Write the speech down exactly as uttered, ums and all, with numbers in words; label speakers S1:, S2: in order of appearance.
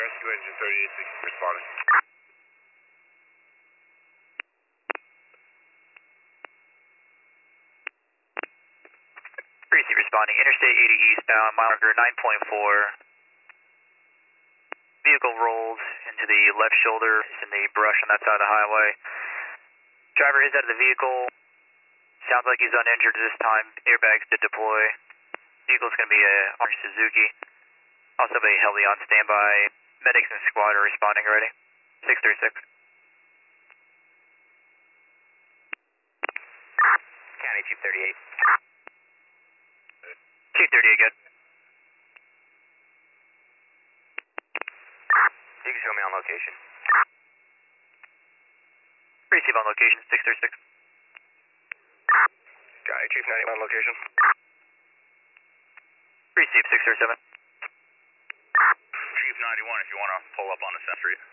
S1: Rescue engine thirty-eight sixty responding.
S2: Precinct responding. Interstate eighty eastbound, mile marker nine point four. Vehicle rolled into the left shoulder. It's in the brush on that side of the highway. Driver is out of the vehicle. Sounds like he's uninjured this time. Airbags did deploy. Vehicle's going to be a orange Suzuki. Also have a heli on standby. Medics and squad are responding already. six three six.
S3: County Chief thirty-eight.
S2: Chief thirty-eight, good.
S3: You can show me on location.
S2: Receive on location, six three six.
S3: County Chief ninety on location.
S2: Receive six three seven.
S1: Chief ninety-one if you want to pull up on the South Street.